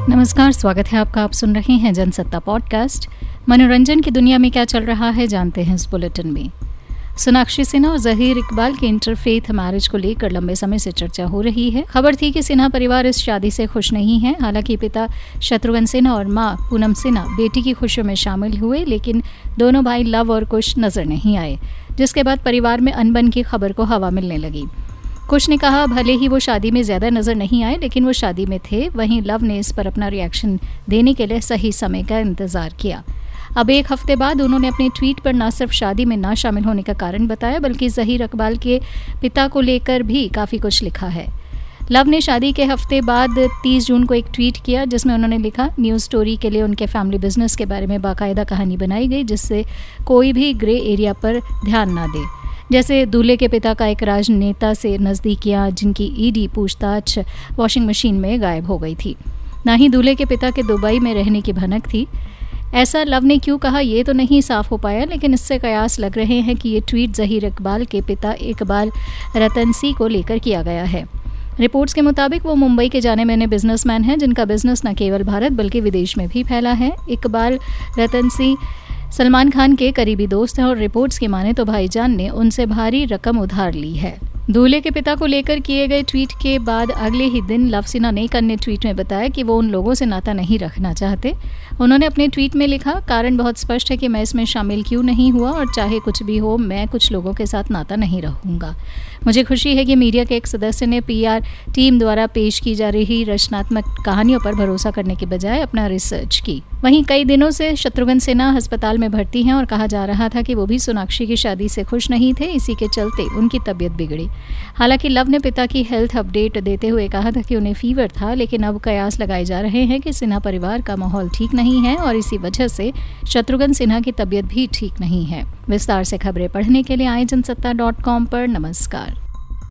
नमस्कार, स्वागत है आपका। आप सुन रहे हैं जनसत्ता पॉडकास्ट। मनोरंजन की दुनिया में क्या चल रहा है जानते हैं इस बुलेटिन में। सोनाक्षी सिन्हा और जहीर इकबाल के इंटरफेथ मैरिज को लेकर लंबे समय से चर्चा हो रही है। खबर थी कि सिन्हा परिवार इस शादी से खुश नहीं है। हालांकि पिता शत्रुघ्न सिन्हा और मां पूनम सिन्हा बेटी की खुशियों में शामिल हुए, लेकिन दोनों भाई लव और कुश नजर नहीं आए, जिसके बाद परिवार में अनबन की खबर को हवा मिलने लगी। कुश ने कहा भले ही वो शादी में ज़्यादा नज़र नहीं आए, लेकिन वो शादी में थे। वहीं लव ने इस पर अपना रिएक्शन देने के लिए सही समय का इंतज़ार किया। अब एक हफ्ते बाद उन्होंने अपने ट्वीट पर न सिर्फ शादी में ना शामिल होने का कारण बताया, बल्कि जहीर इकबाल के पिता को लेकर भी काफ़ी कुछ लिखा है। लव ने शादी के हफ्ते बाद 30 जून को एक ट्वीट किया, जिसमें उन्होंने लिखा, न्यूज़ स्टोरी के लिए उनके फैमिली बिजनेस के बारे में बाकायदा कहानी बनाई गई, जिससे कोई भी ग्रे एरिया पर ध्यान ना दे। जैसे दूल्हे के पिता का एक राजनेता से नज़दीकियाँ, जिनकी ईडी पूछताछ वॉशिंग मशीन में गायब हो गई थी। ना ही दूल्हे के पिता के दुबई में रहने की भनक थी। ऐसा लव ने क्यों कहा ये तो नहीं साफ हो पाया, लेकिन इससे कयास लग रहे हैं कि ये ट्वीट जहीर इकबाल के पिता इकबाल रतनसी को लेकर किया गया है। रिपोर्ट्स के मुताबिक वो मुंबई के जाने माने बिजनेसमैन हैं, जिनका बिजनेस न केवल भारत बल्कि विदेश में भी फैला है। इकबाल रतनसी सलमान खान के करीबी दोस्त हैं और रिपोर्ट्स की माने तो भाईजान ने उनसे भारी रकम उधार ली है। दूल्हे के पिता को लेकर किए गए ट्वीट के बाद अगले ही दिन लव सिन्हा ने एक अन्य ट्वीट में बताया कि वो उन लोगों से नाता नहीं रखना चाहते। उन्होंने अपने ट्वीट में लिखा, कारण बहुत स्पष्ट है कि मैं इसमें शामिल क्यों नहीं हुआ, और चाहे कुछ भी हो मैं कुछ लोगों के साथ नाता नहीं रखूंगा। मुझे खुशी है कि मीडिया के एक सदस्य ने पीआर टीम द्वारा पेश की जा रही रचनात्मक कहानियों पर भरोसा करने के बजाय अपना रिसर्च की। वहीं कई दिनों से शत्रुघ्न सिन्हा अस्पताल में भर्ती हैं और कहा जा रहा था कि वो भी सोनाक्षी की शादी से खुश नहीं थे। इसी के चलते उनकी तबीयत बिगड़ी। हालांकि लव ने पिता की हेल्थ अपडेट देते हुए कहा था कि उन्हें फीवर था, लेकिन अब कयास लगाए जा रहे हैं कि सिन्हा परिवार का माहौल ठीक नहीं है और इसी वजह से शत्रुघ्न सिन्हा की तबीयत भी ठीक नहीं है। विस्तार से खबरें पढ़ने के लिए आए जनसत्ता.com पर। नमस्कार।